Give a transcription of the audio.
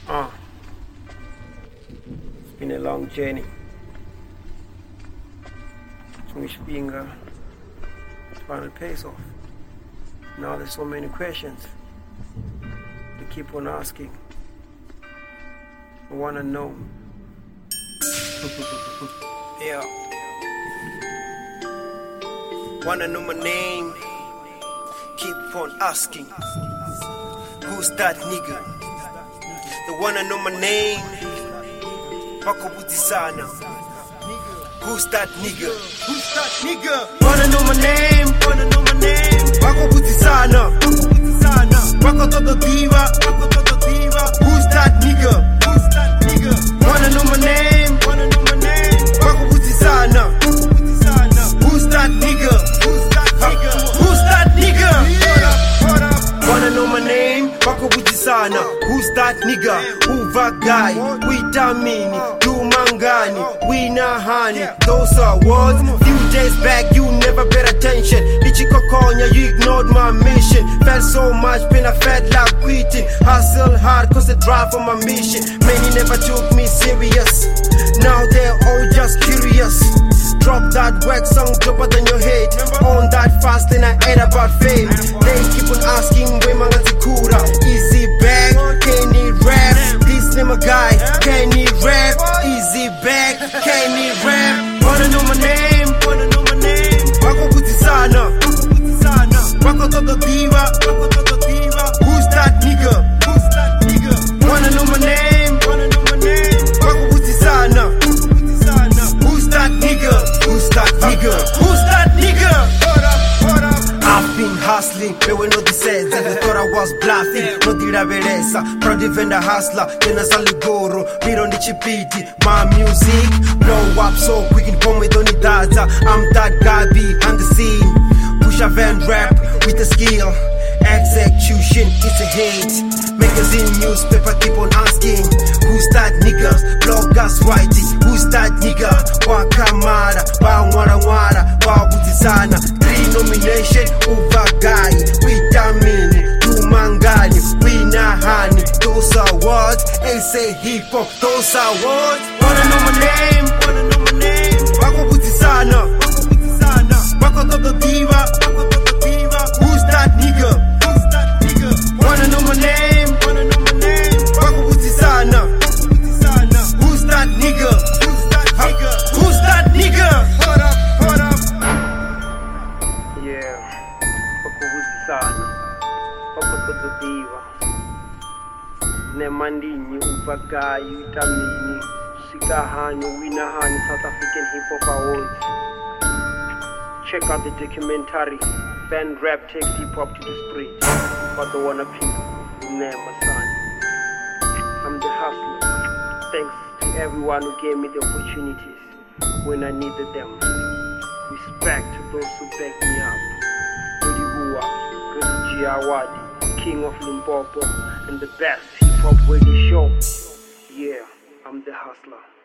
It's been a long journey. Which being final pays off. Now there's so many questions to keep on asking. I wanna know. Yeah. Wanna know my name? Keep on asking. Who's that nigga? They wanna know my name? Makobutisana. Who's that nigga? Who's that nigga? Wanna know my name? Wanna know my name? Makobutisana. Wako todo diva. Who's that nigga? Who's that nigga? Wanna know my name? Wanna know my name? Makobutisana. Who's that nigga? Who's that nigga? Who's that nigga? Wanna know my name? Makobutisana. Who's that nigga? Uva guy. We damini. Do mangani. We na honey. Those are words. Few days back you never paid attention. Ichikokonya, you ignored my mission. Felt so much pain, I felt like quitting. Hustle hard cause I drive for my mission. Many never took me serious. Now they're all just curious. Drop that wax song doper than your head. On that fast and I ain't about fame. They keep on asking where Mangatikura. Easy bag, can he rap? This name a guy, can he rap? Easy bag, can he rap? Wanna know my name? Wanna know my name? Wako Butisana. Wako todo diva. Who's that nigga? Who's that nigga? Wanna know my name? Wanna know my name? Wako Butisana. Who's that nigga? Who's that nigga? Who's that nigga? I've been hustling, but we know the sense. And they thought I was bluffing. No dira veresa, proud defender hustler. Then as a ligoro, beat on the chipiti. My music blow up so quick in home with only data. I'm that guy behind the scene. Push a van rap with the skill. Execution is a hit. Magazine, newspaper keep on asking. Who's that nigga? Bloggers writing. Who's that nigga? Wakamara, Wawara, Wabutisana. 3 nomination, Uva guy. We damini, Tumangani, we nahani. Those are words, they say hip hop. Those are words. Wanna know my name? Wanna know my name? Wakobutisana. Wako todo diva. Who's that nigga? Who's that nigga? Wanna know my name? Wanna know my name? Wakobutisana. Who's that nigga? Who's that nigga? Who's that nigga? Hold up. Yeah. Wakobutisana. Wako todo diva. Nemandini upagayi tamini. Sikahanyo winahani South African Hip Hop Awards. Check out the documentary. Fan rap takes hip hop to the streets. But the one people never son. I'm the hustler. Thanks to everyone who gave me the opportunities when I needed them. Respect to those who backed me up. Dodiwua, G. Awadi, King of Limpopo, and the best hip hop radio show. Yeah, I'm the hustler.